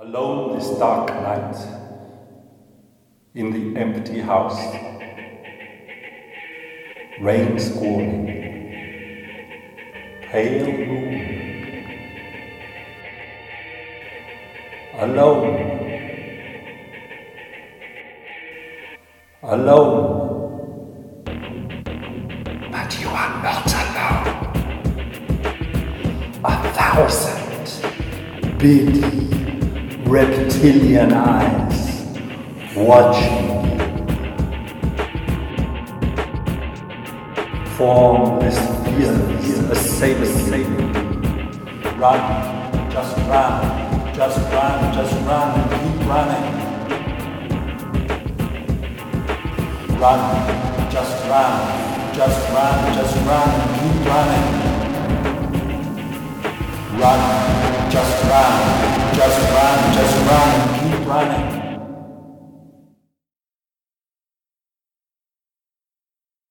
Alone this dark night, in the empty house, rain squalling, pale moon. Alone, alone. But you are not alone. 1,000 big reptilian eyes watching you. Formless fears assailing you. Run, just run, just run, just run and keep running. Run, just run, just run, just run and keep running. Run, just run, just run, just run and keep running.